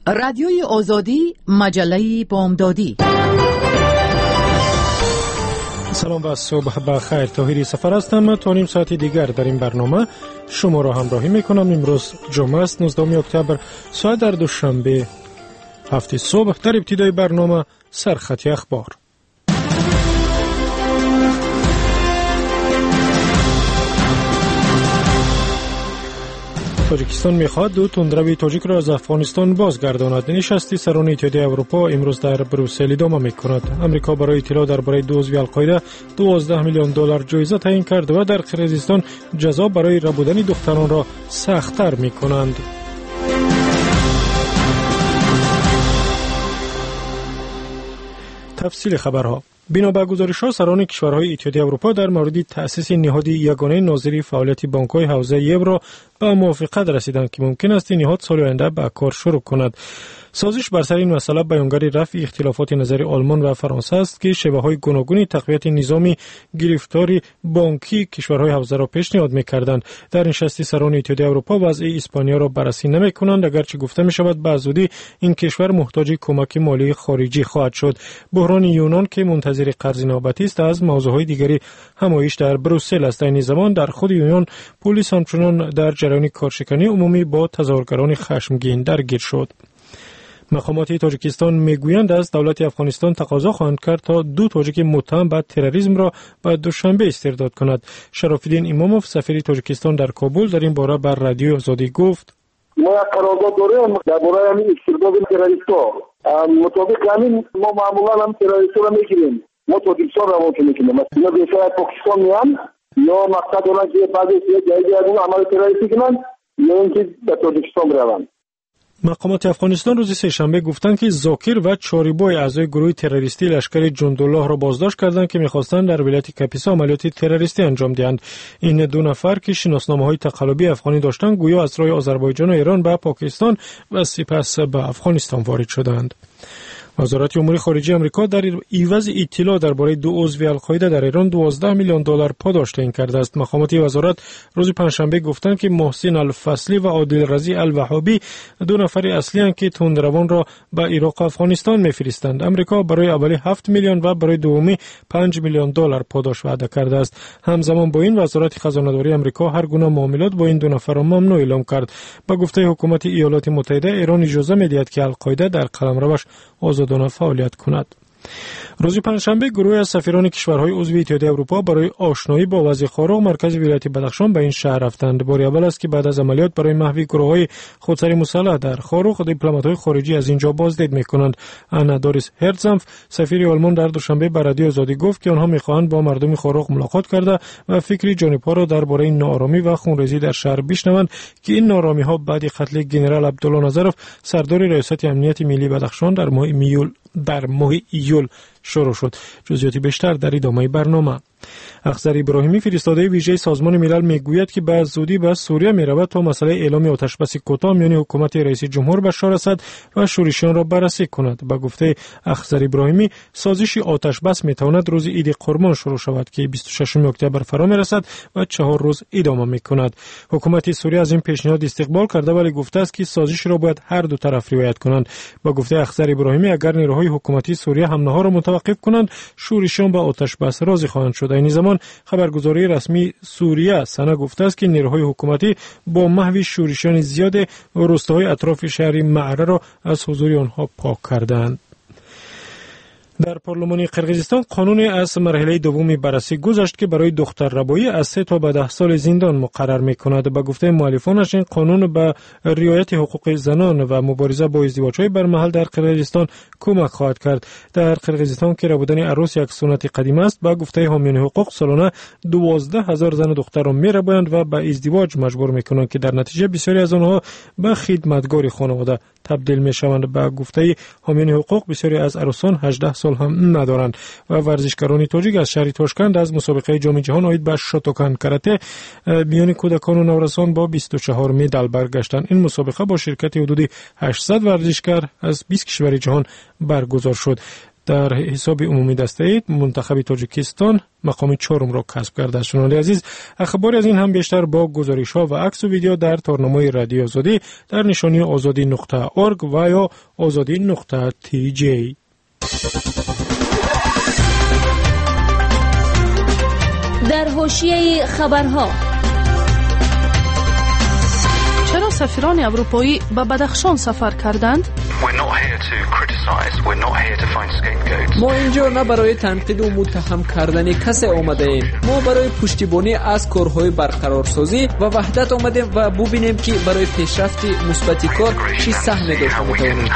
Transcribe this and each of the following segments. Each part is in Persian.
رادیوی آزادی، مجله بامدادی. سلام و صبح بخیر. طاهری سفر هستم. تا نیم ساعت دیگر در این برنامه شما را همراهی میکنم. امروز جمعه است 19 اکتبر، ساعت در دوشنبه 7 صبح. در ابتدای برنامه سرخط اخبار. تاجیکستان میخواهد دو تندروی تاجیک را از افغانستان بازگرداند. نشست سران اتحادیه اروپا امروز در بروسل ادامه میکند. امریکا برای اطلاع درباره دو عضو القاعده $12 میلیون جایزه تعیین کرد و در قرقیزستان جزا برای ربودن دختران را سخت‌تر میکنند. تفصیل خبرها. بنا به گزارش‌ها سران کشورهای اتحادیه اروپا در مورد تأسیس نهاد یگانه ناظری فعالیت بانک‌های حوزه یورو به موافقت رسیدند که ممکن است این نهاد سال آینده به کار شروع کند. سازش بر سر این مسئله بیانگر رفع اختلافات نظری آلمان و فرانسه است که شیوه‌های گوناگون تقویت نظام گرفتاری بانکی کشورهای حوزه را پیشنهاد می‌کردند. در نشست سران اتحادیه اروپا وضع اسپانیا را بررسی نمی‌کنند، اگرچه گفته می‌شود به زودی این کشور محتاج کمک مالی خارجی خواهد شد. بحران یونان که منتظر قرض نوبتی است از موضوعهای دیگری همایش در بروسل است. این زمان در خود یونان پلیس همچنان در جریان کارشکنی عمومی با تظاهرگران خشمگین درگیر شد. مقامات تاجیکستان میگویند از دولت افغانستان تقاضا خواهند کرد تا دو تاجیک متهم به تروریسم را به دوشنبه استرداد کند. شرافالدین اماموف سفیر تاجیکستان در کابل در این باره بر رادیو آزادی گفت: ما قرارداد داریم درباره همین استرداد تروریست‌ها. مطابق همین ما معمولا هم تروریست‌ها را میگیریم. ما تاجیکستان را ممکن میکنیم. مثلا بیشتر پاکستان میان یا مقصد دارن که بعضی جایی عمل تروریستی کنن یا اینکه به تاجیکستان بروند. مقامات افغانستان روز سه‌شنبه گفتند که زاکر و چاریبای اعضای گروه تروریستی لشکر جندالله را بازداشت کردند که می‌خواستند در ولایت کاپیسا عملیات تروریستی انجام دهند. این دو نفر که شناسنامه‌های تقلبی افغانی داشتند گویا از راه آذربایجان و ایران به پاکستان و سپس به افغانستان وارد شدند. وزارت امور خارجه آمریکا در عوض اطلاع درباره دو عضو القاعده در ایران $12 میلیون پاداش تعیین کرده است. مقامات وزارت روز پنجشنبه گفتند که محسن الفصلی و عادل رضی الوهابی دو نفر اصلی اند که تندروان را به عراق و افغانستان می‌فرستند. آمریکا برای اولی 7 میلیون و برای دومی $5 میلیون پاداش وعده کرده است. همزمان با این وزارت خزانه‌داری آمریکا هر گونه معاملات با این دو نفر را ممنوع اعلام کرد. به گفته حکومت ایالات متحده ایران اجازه می‌دهد که القاعده در قلمروش آزادانه فعالیت کند. روز پنجشنبه گروه از سفیران کشورهای عضو اتحادیه اروپا برای آشنایی با وضع خاروق مرکز ولایت بدخشان به این شهر رفتند. بار اول است که بعد از عملیات برای محو گروه‌های خودسری مسلح در خاروق دیپلمات‌های خارجی از اینجا بازدید می‌کنند. انا داریس هرتزنف سفیر آلمان در دوشنبه به رادیو آزادی گفت که آنها می‌خواهند با مردم خاروق ملاقات کرده و فکری جانب‌ها را درباره ناآرامی و خونریزی در شهر بشنوند که این ناآرامی‌ها بعد قتل ژنرال عبدالله نظرف سردار ریاست امنیت ملی بدخشان در ماه ایول شروع شد. جزئیات بیشتر در ادامه برنامه. اخضر ابراهیمی فرستاده ویژه سازمان ملل میگوید که به زودی به سوریه میرود تا مسئله اعلام آتشبس کوتاه میان حکومت رئیس جمهور بشار اسد و شورشیان را بررسی کند. به گفته اخضر ابراهیمی سازش آتشبس میتواند روز عید قربان شروع شود که 26 اکتبر فرا میرسد و 4 روز ادامه میکند. حکومت سوریه از این پیشنهاد استقبال کرده ولی گفته است که سازش را باید هر دو طرف رعایت کنند. به گفته اخضر ابراهیمی اگر نیروهای حکومتی سوریه حمله‌ها را متوقف کنند شورشیان به آتشبس راضی خواهند شد. این زمان خبرگزاری رسمی سوریه سنا گفته است که نیروهای حکومتی با محو شورشیان زیاد روستاهای اطراف شهر معره را از حضور آنها پاک کردند. در پارلمان قرقیزستان قانون از مرحله دوم بررسی گذشت که برای دختر ربایی از 3 تا به 10 سال زندان مقرر می‌کند. به گفته مؤلفانش این قانون به رعایت حقوق زنان و مبارزه با ازدواج‌های برمحل در قرقیزستان کمک خواهد کرد. در قرقیزستان که ربودن عروس یک سنت قدیم است، به گفته حامیان حقوق سالانه 12,000 زن و دختر را می‌ربایند و به ازدواج مجبور می‌کنند که در نتیجه بسیاری از آنها به خدمتگار خانواده تبدیل می‌شوند. به گفته حامیان حقوق بسیاری از عروسان 18 سال هم ندارند و ورزشکاران تاجیک از شهر تاشکند از مسابقه جام جهان آید به شاتوکان کاراته میان کودکان و نورسان با 24 مدال برگشتند. این مسابقه با شرکت حدود 800 ورزشکار از 20 کشور جهان برگزار شد. در حساب عمومی دسته ای منتخب تاجیکستان مقام 4 را کسب کرده است. شنوندگان عزیز، اخباری از این هم بیشتر با گزارش ها و عکس و ویدیو در تارنامه رادیو آزادی در نشانی azadi.org و یا azadi.tj. در حاشیه خبرها، چرا سفیران اروپایی به بدخشان سفر کردند؟ ما اینجا نه برای تنقید و متهم کردن کسی آمده ایم. ما برای پشتیبانی از کارهای برقرارسازی و وحدت آمدیم و ببینیم که برای پیشرفت مثبت کار چی سهمی داشته میتوانیم.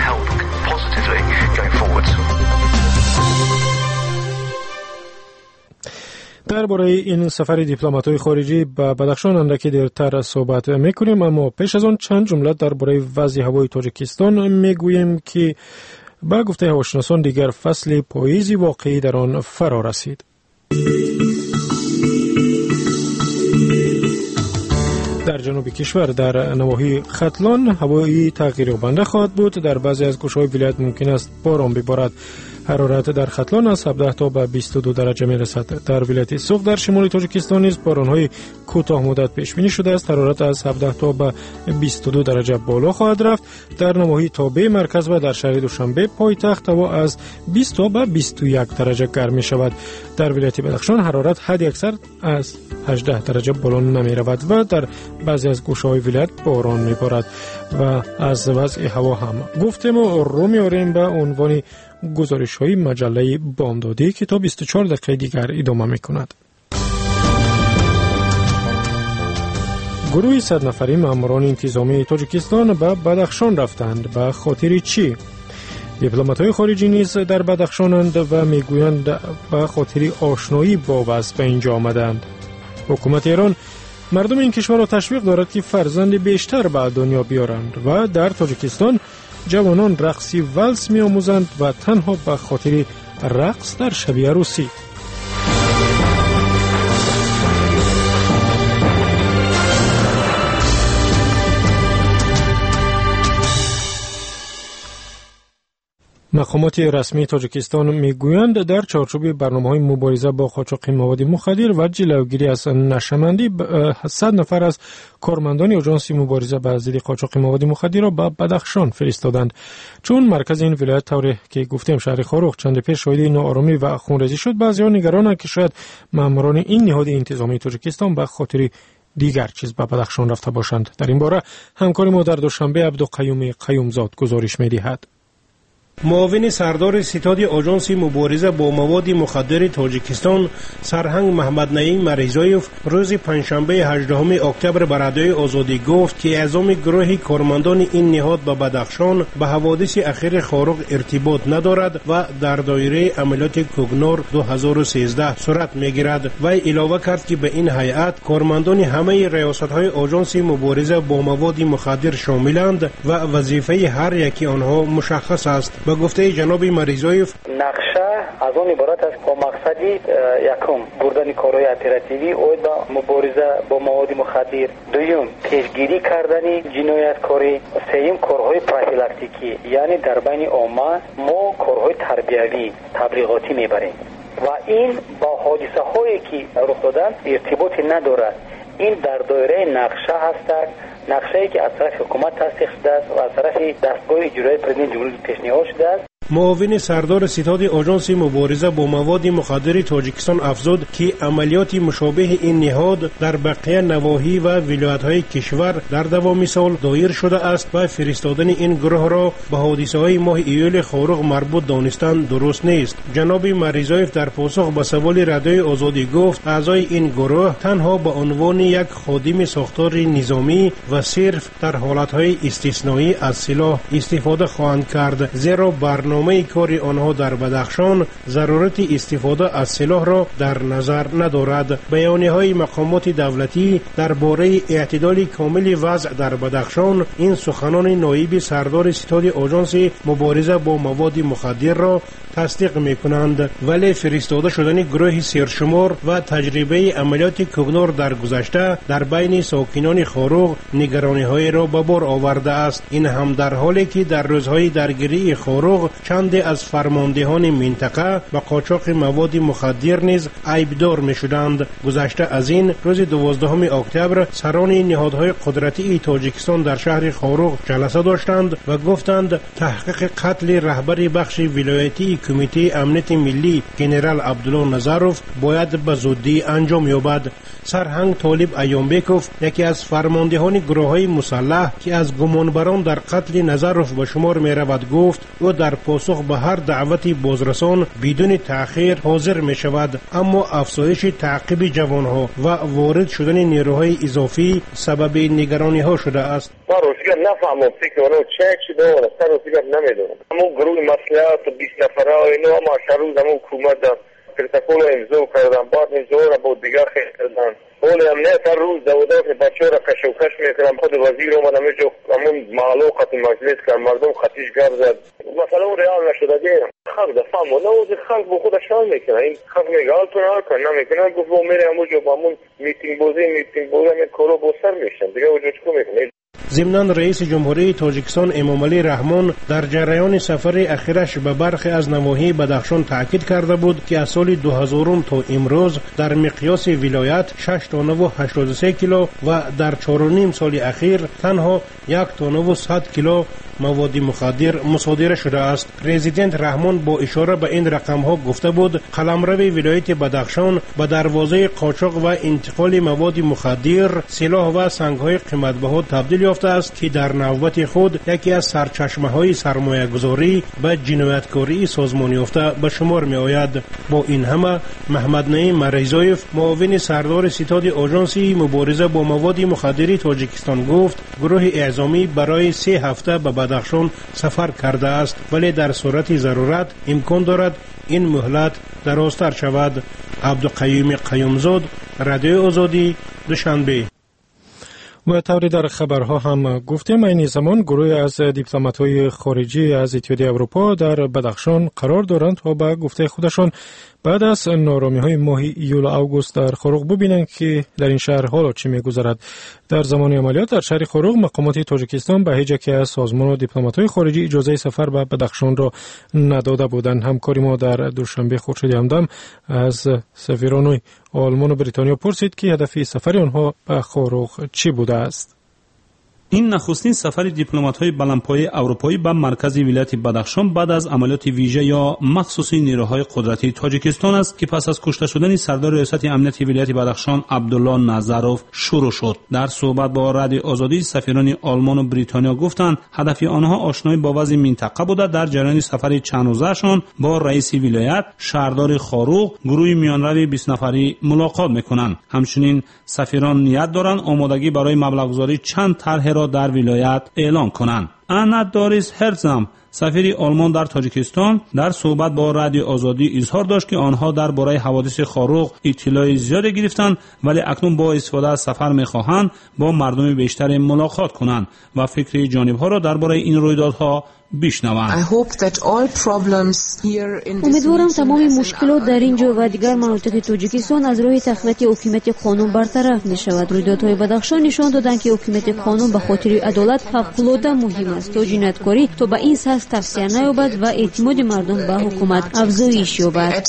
درباره این سفر دیپلمات‌های خارجی به بدخشان اندکی دیرتر صحبت می‌کنیم، اما پیش از آن چند جمله درباره وضع هوای تاجیکستان می‌گوییم که با گفته هواشناسان دیگر فصل پاییزی واقعی در آن فرا رسید. در جنوب کشور در نواحی ختلان هوایی تغییریابنده خواهد بود. در بعضی از گوشه‌های ولایت ممکن است باران ببارد. حرارت در ختلان از 17 تا به 22 درجه میرسد. در ولایت سوق در شمال تاجیکستان نیز باران‌های کوتاه مدت پیش بینی شده است. حرارت از 17 تا به 22 درجه بالا خواهد رفت. در نواحی تابه مرکز و در شهر دوشنبه پایتخت هوا از 20 تا به 21 درجه گرم می شود. در ولایت بدخشان حرارت حد اکثر از 18 درجه بالا نمی رود و در بعضی از گوشه‌های ولایت باران می بارد. و از وضع هوا هم گفتیم و رو میاریم به عنوان گزارش‌های مجله بامدادی که تا 24 دقیقه دیگر ادامه می‌کند. گروهی 100 نفری ماموران انتظامی تاجیکستان به بدخشان رفتند. به خاطر چی؟ دیپلمات‌های خارجی نیز در بدخشانند و میگویند به خاطر آشنایی با وضع به اینجا آمدند. حکومت ایران مردم این کشور را تشویق دارد که فرزند بیشتر به دنیا بیارند و در تاجیکستان جوانان رقصی ولس می آموزند و تنها به خاطر رقص در شب عروسی. مقامات رسمی تاجیکستان میگویند در چارچوب برنامه‌های مبارزه با قاچاق مواد مخدر و جلوگیری از نشه‌مندی 100 نفر از کارمندان آژانس مبارزه با ضد قاچاق مواد مخدر را به بدخشان فرستادند. چون مرکز این ولایت طوری که گفتیم شهر خاروخ چند پیش شاهد ناآرامی و خونریزی شد، بعضی‌ها نگرانند که شاید ماموران این نهاد انتظامی تاجیکستان به خاطر دیگر چیز به بدخشان رفته باشند. در این باره همکار ما در دوشنبه عبدالقیوم قیومزاد گزارش می‌دهد. معاون سردار ستاد آژانس مبارزه با مواد مخدر تاجیکستان سرهنگ محمد نعیم مریزایف روز پنجشنبه 18 اکتبر به رادیوی آزادی گفت که اعضام گروه کارمندان این نهاد به بدخشان به حوادث اخیر خاروق ارتباط ندارد و در دایره عملیات کوگنور 2013 صورت میگیرد و علاوه کرد که به این هیئت کارمندان همه ریاست‌های آژانس مبارزه با مواد مخدر شاملند و وظیفه هر یکی آنها مشخص است. با گفته جناب مریزایف، نقشه از آن عبارت است با مقصدی یکم بردن کارهای اپراتیوی اوید با مبارزه با مواد مخدر، دوم پیشگیری کردن جنایتکاری، سوم کارهای پروفیلاکتیکی یعنی در بین عامه ما کارهای تربیوی تبلیغاتی میبریم و این با حادثه هایی که رخ دادن ارتباطی ندارد. این در دایره نقشه هستند، نقشه‌ای که از طرف حکومت تصدیق شده است و از طرف دستگاه اجرایی پرزیدنت جمهوری پیشنهاد شده است. معاون سردار ستاد آژانس مبارزه با مواد مخدر تاجیکستان افزود که عملیات مشابه این نهاد در بقیه نواحی و ولایت‌های کشور در دوام سال دایر شده است و فرستادن این گروه را به حادثه‌های ماه ایول خاروق مربوط دانستن درست نیست. جناب مریزایف در پاسخ به سوال رادیوی آزادی گفت اعضای این گروه تنها به عنوان یک خادم ساختار نظامی و صرف در حالت‌های استثنایی از سلاح استفاده خواهند کرد، زیرا برنامه کاری آنها در بدخشان ضرورت استفاده از سلاح را در نظر ندارد. بیانیه‌های مقامات دولتی درباره اعتدال کامل وضع در بدخشان این سخنان نایب سردار ستاد آژانس مبارزه با مواد مخدر را تصدیق می‌کنند، ولی فرستاده شدن گروه سرشمار و تجربه عملیات کوگنور در گذشته در بین ساکنان خاروق نگرانی‌های را به بار آورده است. این هم در حالی که در روزهای درگیری خاروق چند از فرماندهان منطقه به قاچاق مواد مخدر نیز عیبدار می‌شدند. گذشته از این روز 12 اکتبر سران نهادهای قدرتی تاجیکستان در شهر خاروغ جلسه داشتند و گفتند تحقیق قتل رهبر بخش ولایتی کمیته امنیت ملی ژنرال عبدالله نظروف باید به زودی انجام یابد. سرهنگ طالب ایامبکوف یکی از فرماندهان گروه‌های مسلح که از گمانبران در قتل نظروف به شمار می‌رود گفت او در پاسخ به هر دعوت بازرسان بدون تأخیر حاضر می‌شود، اما افزایش تعقیب جوانها و وارد شدن نیروهای اضافی سبب نگرانی‌ها شده است. ما روزگار نفهمم فکر اونو چی داره سر روزگار نمیدونم. همون گروه مسئولیت 20 نفره اینو ما شروع همون حکومت پروتکل امضا کردن، بعد امضا را با دیگر خیلی کردن. اون امنیت هر روز دودات بچه را کشوکش میکنم. خود وزیر اومد همیشه همون معلوقات مجلس کرد، مردم خطیش گرد زد. مثلا اون ریال نشده دیم خلق دفعه و نوز خلق با خودش حال میکنه. این خلق میگه حال کنه حال کنه نمیکنه. گفت با میره همونجا با همون میتینگ بوزی همین کارو با سر میشن دیگه وجود چکو میکنه. ضمناً رئیس جمهوری تاجیکستان امامعلی رحمان در جریان سفر اخیرش به برخی از نواحی بدخشان تاکید کرده بود که از سال 2000 تا امروز در مقیاس ولایت 6 تن و 83 کیلو و در 4.5 سال اخیر تنها 1 تن و 100 کیلو مواد مخدر مصادره شده است. پرزیدنت رحمان با اشاره به این رقم‌ها گفته بود قلمرو ولایت بدخشان به دروازه قاچاق و انتقال مواد مخدر، سلاح و سنگ‌های قیمت‌بها تبدیل یافته است که در نوبت خود یکی از سرچشمه‌های سرمایه‌گذاری به جنایتکاری سازمان یافته به شمار می‌آید. با این همه محمد نعیم مرزایف معاون سردار ستاد آژانسی مبارزه با مواد مخدر تاجیکستان گفت گروه اعزامی برای 3 هفته به بدخشان سفر کرده است، ولی در صورت ضرورت امکان دارد این مهلت درازتر شود. عبدالقیوم قیومزاد، رادیو آزادی، دوشنبه. و طوری در خبرها هم گفتیم این زمان گروه از دیپلمات‌های خارجی از اتحادیه اروپا در بدخشان قرار دارند تا به گفته خودشان بعد از نارامی‌های ماه ایول و اوگوست در خاروغ ببینند که در این شهر حالا چی می‌گذرد. در زمان عملیات در شهر خاروغ مقامات تاجیکستان به هیچ یک از سازمان و دیپلمات‌های خارجی اجازه سفر به بدخشان را نداده بودند. همکاری ما در دوشنبه خورشید همدم از سفیران آلمان و بریتانیا پرسید که هدف سفر آنها به خاروغ چی بوده است. این نخستین سفر دیپلمات‌های بلندپایه اروپایی به مرکز ولایت بدخشان بعد از عملیات ویژه یا مخصوصی نیروهای قدرتی تاجیکستان است که پس از کشته شدن سردار ریاست امنیت ولایت بدخشان عبدالله نظروف شروع شد. در صحبت با رادیو آزادی سفیران آلمان و بریتانیا گفتند هدف آنها آشنایی با وضع منطقه بوده. در جریان سفر چند روزه‌شان با رئیس ولایت، شهردار خاروغ، گروه میانروی 20 نفری ملاقات می‌کنند. همچنین سفیران نیت دارند آمادگی برای مبلغ‌گذاری چند طرح در ولایت اعلان کنند. انا داریس هرزم سفیر آلمان در تاجیکستان در صحبت با رادیو آزادی اظهار داشت که آنها درباره حوادث خاروغ اطلاع زیادی گرفتند ولی اکنون با استفاده از سفر می‌خواهند با مردم بیشتر ملاقات کنند و فکر جانب‌ها را درباره این رویدادها بشنوند. امیدوارم تمام مشکلات در اینجا و دیگر مناطق تاجیکستان از روی تقویت حکومت قانون برطرف می شود. رویدادهای بدخشان نشان دادند که حکومت قانون به خاطر عدالت فوق‌العاده مهم است تا جنایتکاری تا به این سطح تفسیر نیابد و اعتماد مردم به حکومت افزایش یابد.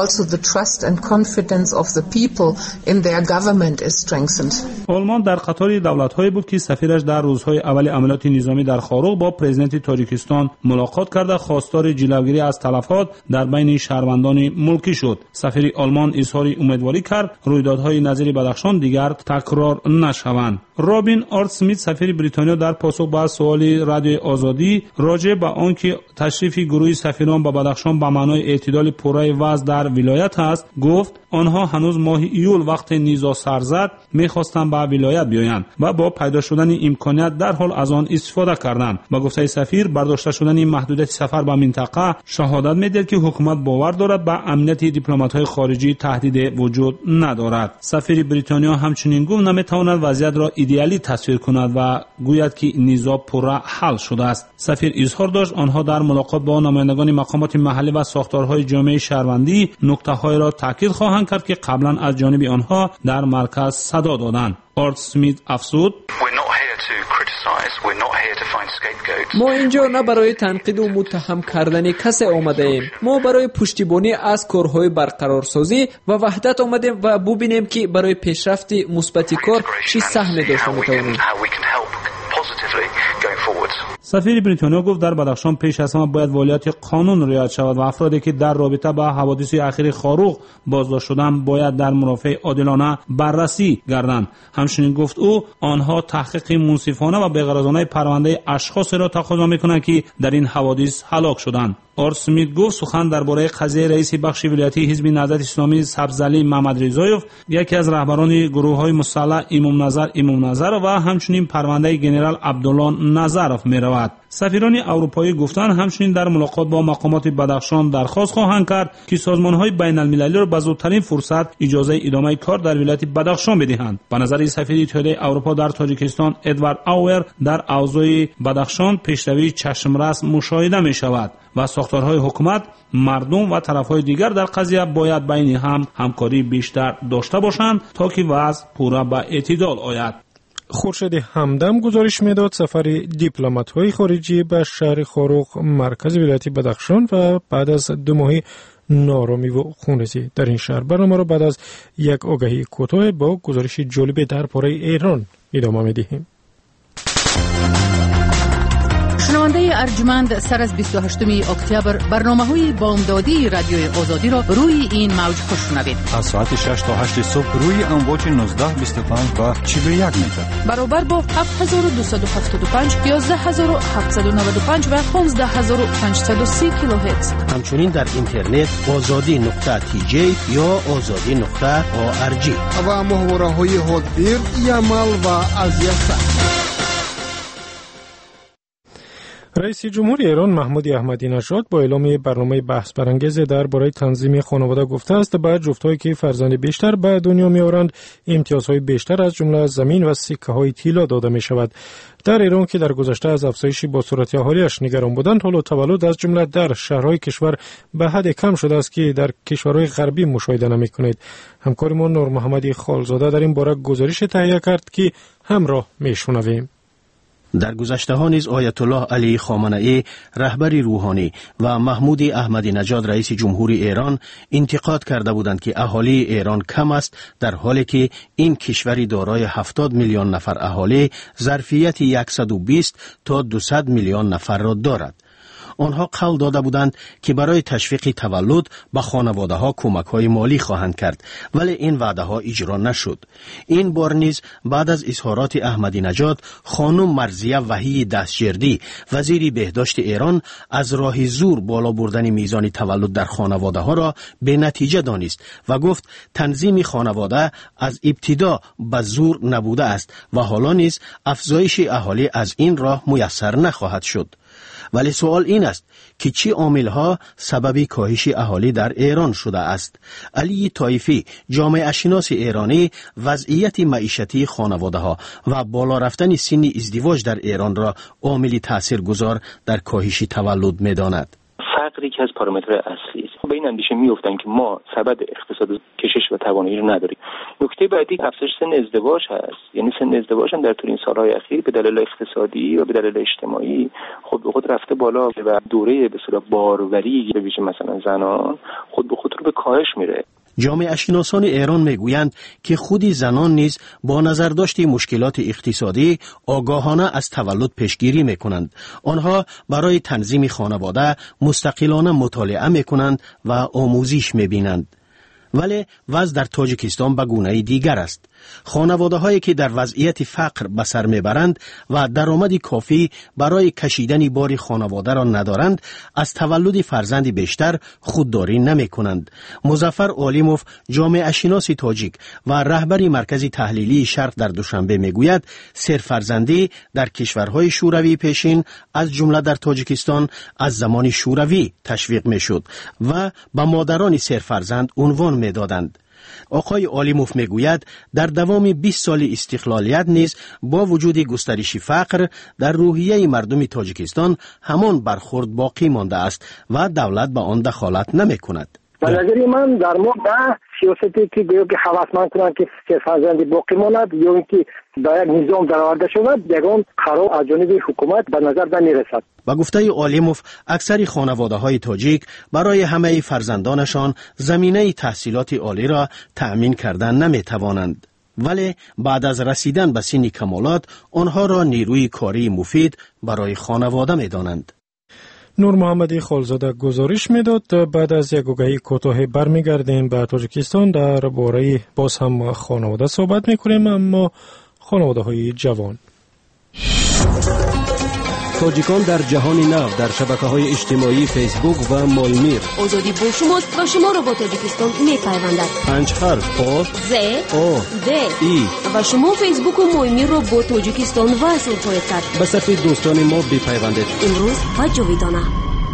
آلمان در قطار دولت‌هایی بود که سفیرش در روزهای اول عملیات نظامی در خاروغ با پرزیدنت تاجیکستان ملاقات کرده خواستار جلوگیری از تلفات در بین شهروندان ملکی شد. سفیر آلمان اظهار امیدواری کرد رویدادهای نظیر بدخشان دیگر تکرار نشوند. رابین آرتسمیت سفیر بریتانیا در پاسخ به سوال رادیو آزادی راجع به آنکه تشریف گروه سفیران به بدخشان به معنای اعتدال پوره وضع در ولایت است گفت آنها هنوز ماه ایول وقت نیزا سر زد می‌خواستند به ولایت بیایند و با پیدا شدن امکانیت در حال از آن استفاده کردند. با گفته سفیر برداشته شدن این محدودیت سفر به منطقه شهادت می‌دهد که حکومت باور دارد به امنیت دیپلمات‌های خارجی تهدید وجود ندارد. سفیر بریتانیا همچنین گفت نمی‌تواند وضعیت را ایدئالی تصویر کند و گوید که نیزا پوره حل شده است. سفیر اظهار داشت آنها در ملاقات با نمایندگان مقامات محلی و ساختارهای جامعه شهروندی نکته‌های را تاکید خواهند کرد که قبلا از جانب آنها در مرکز صدا دادند. آرت سمیت افزود ما اینجا نه برای تنقید و متهم کردن کسی آمده ایم. ما برای پشتیبانی از کارهای برقرارسازی و وحدت آمدیم و ببینیم که برای پیشرفت مثبت کار چی سهم داشته میتوانیم. سفیر بریتانیا گفت در بدخشان پیش از همه باید والیت قانون رعایت شود و افرادی که در رابطه با حوادث اخیر خاروق بازداشت شدند باید در مرافع عادلانه بررسی گردند. همچنین گفت او آنها تحقیق منصفانه و بی‌غرضانه پرونده اشخاص را تقاضا می‌کنند که در این حوادث هلاک شدند. آرسمیت گفت سخن درباره قضیه رئیس بخش ولایتی حزب نهضت اسلامی سبزعلی محمد رضایف، یکی از رهبران گروه‌های مسلح امام نظر و همچنین پرونده ژنرال عبدالله نظرف می‌رود. سفیران اروپایی گفتند همچنین در ملاقات با مقامات بدخشان درخواست خواهند کرد که سازمان‌های بین‌المللی را به زودترین فرصت اجازه ادامه کار در ولایت بدخشان بدهند. به نظر سفیر اتحادیه اروپا در تاجیکستان ادوارد آور در اوضاع بدخشان پیشروی چشمرس مشاهده می‌شود و ساختارهای حکومت، مردم و طرف‌های دیگر در قضیه باید بین هم همکاری بیشتر داشته باشند تا که وضع پورا به اعتدال آید. خورشید همدم گزارش میداد سفر دیپلمات‌های خارجی به شهر خاروق مرکز ولایت بدخشان و بعد از 2 ماه نارامی و خونریزی در این شهر. برنامه را بعد از یک آگهی کوتاه با گزارش جالب درباره ایران ادامه می‌دهیم. شنونده ارجمند سر از 28 اکتبر برنامه‌های بامدادی رادیوی آزادی را روی این موج بشنوید. از ساعت 6 تا 8 صبح روی امواج 1925 و 41 متر برابر با 7275 11795 و 15530 کیلوهرتز. همچنین در اینترنت azadi.tj یا azadi.org و محوره‌های هاتبیر، یمل و ازیسا. رئیس جمهور ایران محمود احمدی نژاد با اعلام برنامه بحث برانگیز درباره تنظیم خانواده گفته است بعد جفت‌هایی که فرزند بیشتر به دنیا می‌آورند امتیازهای بیشتر از جمله زمین و سکه‌های طلا داده می‌شود. در ایران که در گذشته از افزایش باسورتی اهالیش نگران بودند، حالا تولد از جمله در شهرهای کشور به حد کم شده است که در کشورهای غربی مشاهده نمی‌کنید. همکارمان نور محمدی خالزاده در این باره گزارش تهیه کرد که همراه می‌شنویم. در گذشته ها نیز آیت الله علی خامنه‌ای رهبر روحانی و محمود احمدی نژاد رئیس جمهور ایران انتقاد کرده بودند که اهالی ایران کم است، در حالی که این کشوری دارای 70 میلیون نفر اهالی ظرفیت 120 تا 200 میلیون نفر را دارد. آنها قول داده بودند که برای تشویق تولد به خانواده ها کمک های مالی خواهند کرد، ولی این وعده ها اجرا نشد. این بار نیز بعد از اظهارات احمدی نژاد، خانم مرضیه وحی دستجردی وزیر بهداشت ایران از راه زور بالا بردن میزان تولد در خانواده ها را به نتیجه دانست و گفت تنظیم خانواده از ابتدا به زور نبوده است و حالا نیز افزایش اهالی از این راه میسر نخواهد شد. ولی سوال این است که چه عامل‌ها سبب کاهش اهالی در ایران شده است؟ علی طایفی، جامعه شناس ایرانی، وضعیت معیشتی خانواده‌ها و بالا رفتن سن ازدواج در ایران را عامل تاثیرگذار در کاهش تولد می‌داند. فقر یکی از پارامترهای اصلی است. به این اندیشه میافتند که ما سبد اقتصاد کشش و توانایی رو نداریم. نکته بعدی افزایش سن ازدواج هست. یعنی سن ازدواج هم در طول این سالهای اخیر به دلایل اقتصادی و به دلایل اجتماعی خود رفته بالا و دوره به اصطلاح باروری به ویژه مثلا زنان خود به خود رو به کاهش میره. جامعه شناسان ایران میگویند که خود زنان نیز با نظر داشت مشکلات اقتصادی آگاهانه از تولد پیشگیری میکنند. آنها برای تنظیم خانواده مستقلانه مطالعه میکنند و آموزش میبینند. ولی وضع در تاجیکستان به گونه دیگر است. خانواده هایی که در وضعیت فقر به سر میبرند و درآمد کافی برای کشیدن بار خانواده را ندارند، از تولد فرزند بیشتر خودداری نمی کنند. مظفر عالیموف، جامعه شناس تاجیک و رهبر مرکز تحلیلی شرق در دوشنبه میگوید سرفرزندی در کشورهای شوروی پیشین از جمله در تاجیکستان از زمان شوروی تشویق میشد و به مادران سرفرزند عنوان میدادند. آقای عالیموف میگوید در دوام 20 سال استقلالیت نیز با وجود گسترش فقر در روحیه مردم تاجیکستان همان برخورد باقی مانده است و دولت به آن دخالت نمی کند. به نظر من در مورد سیاستی که گویا که هوسمند کنند که سه فرزند باقی ماند یا اینکه به یک نظام درآورده شود، یگان قرار از جانب حکومت به نظر نمیرسد. با گفته عالموف، اکثر خانواده‌های تاجیک برای همه فرزندانشان زمینه تحصیلات عالی را تأمین کردن نمی‌توانند. ولی بعد از رسیدن به سن کمالات آنها را نیروی کاری مفید برای خانواده می‌دانند. نور محمدی خالزاده گزارش میداد. بعد از یک آگهی کوتاه برمیگردیم به تاجیکستان. درباره باز هم خانواده صحبت میکنیم، اما خانواده های جوان. تاجیکان در جهان نو در شبکه‌های اجتماعی فیسبوک و مالمیر. آزادی با شماست و شما را با تاجیکستان می‌پیوندد. 5 حرف آ ز او د ای و شما فیسبوک و مالمیر را با تاجیکستان وصل خواهید کرد. به صف دوستان ما بپیوندید. امروز و جاویدانه.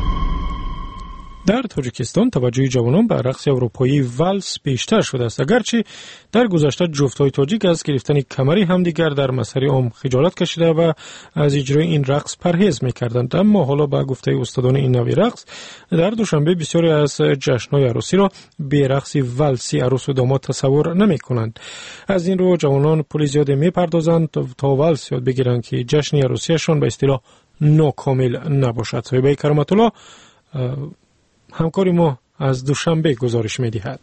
در تاجیکستان توجه جوانان به رقص اروپایی والس بیشتر شده است، اگرچه در گذشته جفت‌های تاجیک از گرفتن کمری همدیگر در مسیر عام خجالت کشیده و از اجرای این رقص پرهیز می‌کردند، اما حالا با گفته استادان این نوع رقص در دوشنبه بسیاری از جشن‌های عروسی را به رقص والسی عروس و داماد تصور نمی‌کنند. از این رو جوانان پول زیاد می‌پردازند تا والس یاد بگیرند که جشن عروسیشان به اصطلاح ناکامل نباشد. صاحب کرامت الله همکاری ما از دوشنبه گزارش می‌دهد.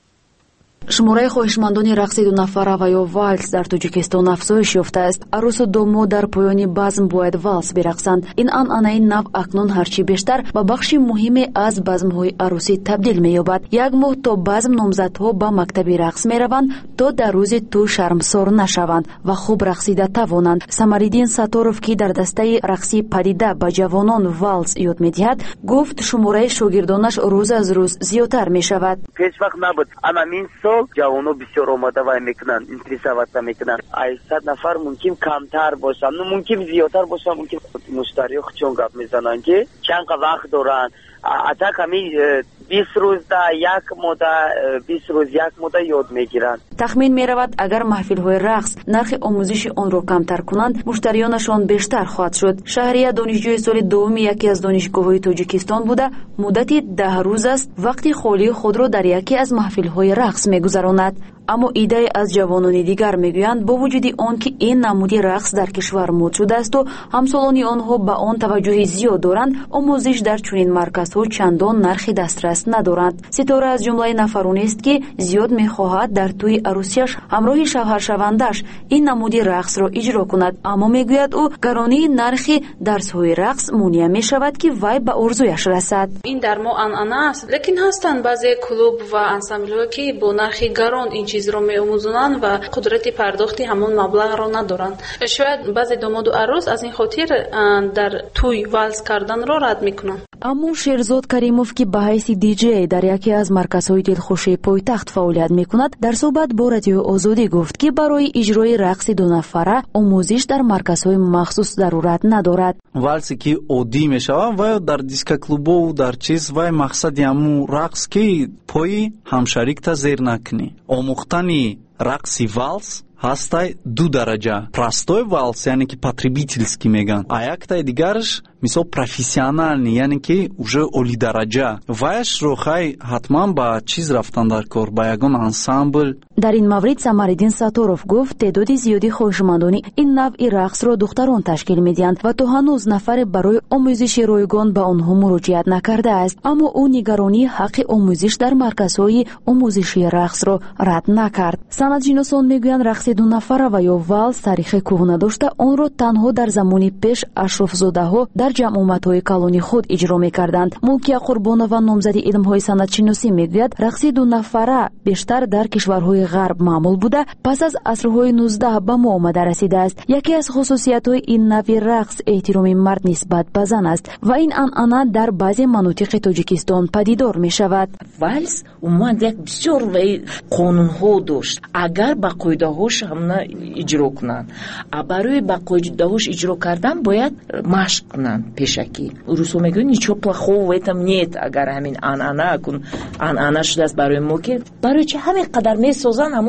شماره خواهشمندان رقص دو نفره و یا والس در تاجیکستان افزایش یافته است. عروس و داماد در پایان بزم باید والس برقصند. این انعنه نو اکنون هرچی بیشتر به بخش مهمی از بزم‌های عروسی تبدیل می‌یابد. یک ماه تا بزم نامزدها به مکتب رقص می‌روند تا در روز تو شرمسار نشوند و خوب رقصیده توانند. سمریدین ساتاروف که در دسته رقصی پدیده به جوانان والس یاد می‌دهد، گفت شماره شاگردانش روز از روز زیادتر می‌شود. هیچ وقت نبود. اما این جوانو بسیار آماده وای میکنن، انتریساوات میکنن. 800 نفر ممکن کمتر باشن، ممکن زیادتر باشن، ممکن مشتری چون گپ میزنن که چند وقت دارن. حتی کمی 20 روز در یک مدت 20 روز یک مدت یاد میگیرند. تخمین میرود اگر محفل های رقص نرخ آموزش آن را کمتر کنند، مشتریانشان بیشتر خواهد شد. شهریه دانشجوی سال دوم یکی از دانشگاه های تاجیکستان بوده، مدتی 10 روز است وقتی خالی خود را در یکی از محفل های رقص میگذراند. اما ایده از جوانان دیگر میگویند با وجود آن که این نمودی رقص در کشور مد شده است و همسالان آنها به آن توجه زیاد دارند، آموزش در چنین مرکزها چندان نرخ دسترس ندارند. ستاره از جمله نفرانی است که زیاد میخواهد در توی عروسیش همراه شوهر شوندش این نمودی رقص را اجرا کند، اما میگوید او گرانی نرخ درس‌های رقص مانع میشود که وی به آرزویش رسد. این در ما انعنه است، لیکن هستند بعضی کلوب و انسامبل‌ها که با نرخ گران این چیز رو می‌آموزند و قدرت پرداخت همون مبلغ را ندارند. شاید بعضی داماد و عروس از این خاطر در توی والس کردن را رد میکنند. اما شیرزاد کریموف که به حیث دیجی در یکی از مرکزهای دلخوشی پایتخت فعالیت میکند، در صحبت با رادیو آزادی گفت که برای اجرای رقص دو نفره آموزش در مرکزهای مخصوص ضرورت ندارد. والسی که عادی میشود و در دیسک کلوب و در چیز و مقصد همون رقص که پای همشریک تا زیر نکنی. آموختن رقص والس هسтай 2 дараҷа. Простой вальс, яъне ки потребительский меган. А яктай дигараш мисол профессиональный, яъне ки уже олидараҷа. Вайашро хай ҳатман ба чиз рафтан дар кор, ба ягон ансамбл. در این مورد سمریدین ساتاروف گفت تعداد زیادی خواهشمندان این نوع رقص را دختران تشکیل میدهند و تا هنوز نفر برای آموزش رایگان به آنها مراجعت نکرده است، اما او نگرانی حق آموزش در مرکزهای آموزشی رقص را رد نکرد. سندشناسان میگویند رقص دو نفره و یا والس تاریخ کهنه داشته، آن را تنها در زمان پیش اشرافزاده‌ها در جمعیت‌های کلانی خود اجرا می‌کردند. ملکیه قربانова نامزد علم‌های سندشناسی میگوید رقص دو نفره بیشتر در کشورهای غرب معمول بوده، پس از عصرهای 19 به ما آمده رسیده است. یکی از خصوصیت‌های این نوع رقص احترام مرد نسبت به زن است و این انعنه در بعضی مناطق تاجیکستان پدیدار می‌شود. والس اومد یک بسیار قانون‌ها داشت، اگر با قاعده‌هاش هم اجرا کنند. برای با قاعده‌هاش اجرا کردن باید مشق کنند پیشکی. روسو میگن ничего плохого в этом нет. اگر همین انعنه شده است برای ما که برای چه همین قدر میسازن همون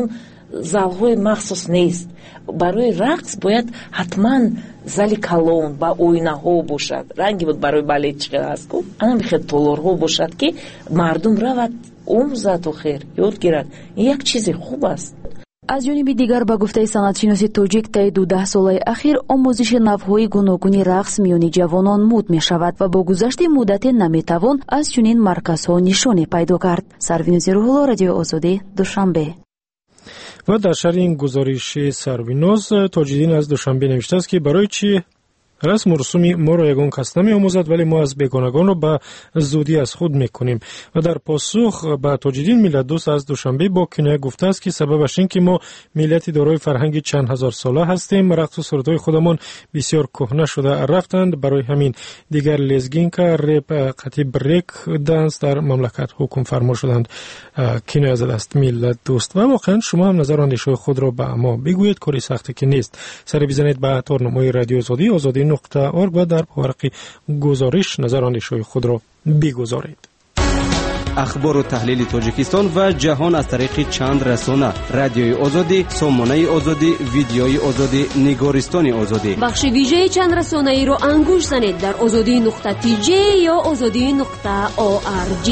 залҳои махсус нест. барои рақс бояд ҳатман зали калон ба оинаҳо бошад. ранги буд барои балетчика ҳаст ку ана мехед толорҳо бошад ки мардум равад омӯзад охир ёд гирад. ин як чизи хуб аст. аз ҷониби дигар ба гуфтаи санъатшиноси тоҷик таи 12 солаи ахир омӯзиши навъҳои гуногуни рақс миёни ҷавонон мӯд мешавад ва бо гузашти муддате наметавон аз чунин марказҳо нишоне пайдо кард. Сарвинози Рӯҳулло, Радиои Озодӣ, Душанбе. ва дар шарҳи ин гузориши Сарвиноз Тоҷиддин аз Душанбе навиштааст ки барои чи расму русуми моро ягон кас намеомӯзад, вале мо аз бегонагонро ба зудӣ аз худ мекунем. ва дар посух ба Тоҷиддин миллатдӯст аз Душанбе бо киноя гуфтааст ки сабабаш ин ки мо миллати дорои фарҳанги чанд ҳазор сола ҳастем. рақсу сурудҳои худамон бисёр кӯҳна шуда рафтанд. барои ҳамин дигар лезгинка, реп, қатъи брек данс дар мамлакат ҳукм фармо шуданд. киноя задааст миллатдӯст. ва воқеан шумо ҳам назару андешҳои худро ба мо бигӯед, кори сахте ки нест. саре бизанед ба торномаи радиои озодӣ.орг ва дар паварақи гузориш назару андешҳои худро бигузоред. ахбору таҳлили Тоҷикистон ва ҷаҳон аз тариқи чанд расона: радиои озодӣ, сомонаи озодӣ, видеои озодӣ, нигористони озодӣ. бахши вижеи чанд расонаиро ангуш занед дар озодӣ.tj ё озодӣ.org.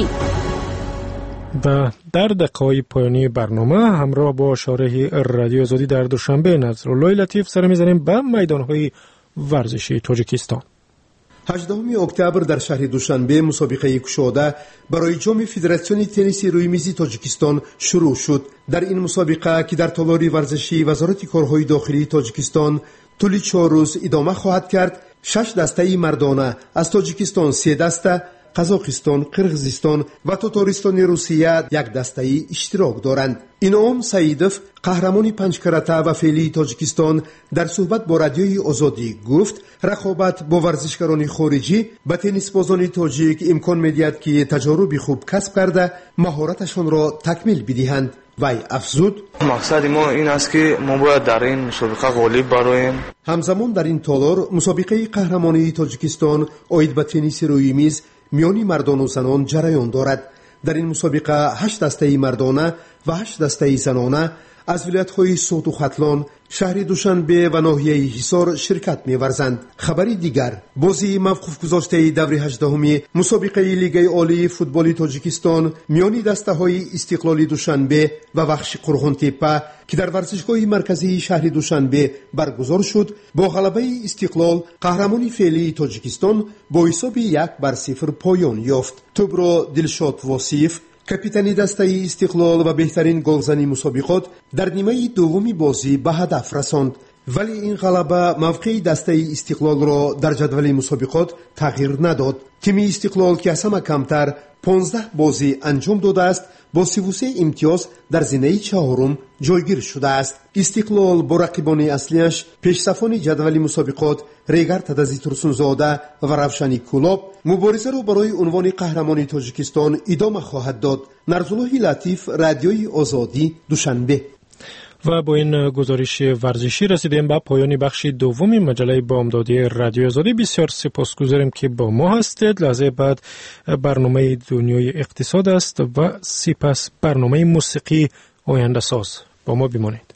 дар дақиқаҳои поёнии барнома ҳамроҳ бо шораҳи радиои озодӣ дар Душанбе Назруллои Латиф сар мезанем ба майдонҳои варзиши Тоҷикистон. 18 октябр дар шаҳри Душанбе мусобиқаи кушода барои ҷоми Федератсиони тенниси рӯймизи Тоҷикистон шурӯъ шуд. дар ин мусобиқа ки дар толори варзиши Вазорати корҳои дохилии Тоҷикистон тӯли 4 рӯз идома хоҳад кард, 6 дастаи мардона аз Тоҷикистон 3 даста, Қазоқистон, Қирғизистон ва Татористони Русия як дастаи иштирок доранд. Инъом Саидов, қаҳрамони панҷкарата ва феълии Тоҷикистон, дар суҳбат бо радиои Озодӣ гуфт, рақобат бо варзишгарони хориҷӣ ба теннисбозони тоҷик имкон медиҳад ки таҷоруби хуб касб карда маҳораташонро такмил бидиҳанд. вай афзуд: мақсади мо ин аст ки мо бояд дар ин мусобиқа ғолиб бароем. ҳамзамон дар ин толор мусобиқаи қаҳрамонии Тоҷикистон оид ба тенниси рӯймиз миёни мардону занон ҷараён дорад. дар ин мусобиқа 8 дастаи мардона ва 8 дастаи занона аз вилоятҳои Суғду Хатлон, шаҳри Душанбе ва ноҳияи Ҳисор ширкат меварзанд. хабари дигар: бозии мавқуфгузоштаи даври 18-уми мусобиқаи Лигаи олии футболи Тоҷикистон миёни дастаҳои Истиқлоли Душанбе ва Вахши Қурғонтеппа ки дар варзишгоҳи марказии шаҳри Душанбе баргузор шуд, бо ғалабаи Истиқлол қаҳрамони феълии Тоҷикистон бо ҳисоби 1-0 поён ёфт. тӯбро Дилшод Восиев, капитани дастаи Истиқлол ва беҳтарин голзани мусобиқот, дар нимаи дуввуми бозӣ ба ҳадаф расонд. вале ин ғалаба мавқеи дастаи Истиқлолро дар ҷадвали мусобиқот тағйир надод. тими Истиқлол ки аз ҳама камтар 15 бозӣ анҷом додааст, бо 33 имтиёз дар зинаи чаҳорум ҷойгир шудааст. Истиқлол бо рақибони аслиаш, пешсафони ҷадвали мусобиқот Регар Тадази Турсунзода ва Равшани Кулоб муборизаро барои унвони қаҳрамони Тоҷикистон идома хоҳад дод. Нарзуллои Латиф, Радиои Озодӣ, Душанбе. ва бо ин гузориши варзишӣ расидем ба поёни бахши дуввуми маҷалаи бомдодии Радиои Озодӣ. бисёр сипосгузорем ки бо мо ҳастед. лаҳзаи баъд барномаи Дунёи иқтисод аст ва сипас барномаи мусиқии ояндасоз. با ما بمانید.